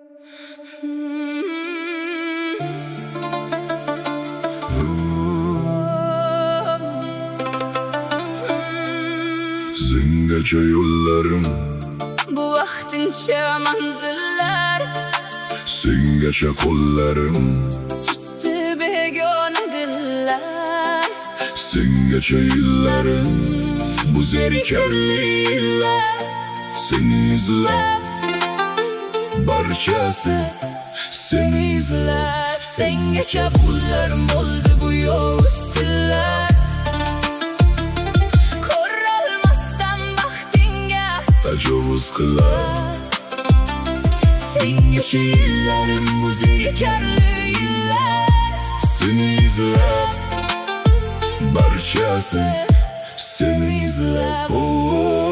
Singacha yo'llarim, bu vaqtincha manzillar, sengacha qo'llarim, tutdi begona dillar. sengacha yillarim, bu zerikarli yillar. Seni izlab, barchasi seni izlab. Sengacha pullarim bo'ldi bu yovuz tillar. Ko'rolmasdan baxtingga tajovuz qilar. Sengacha yillarim, bu zerikarli yillar. Seni izlab, barchasi seni izlab.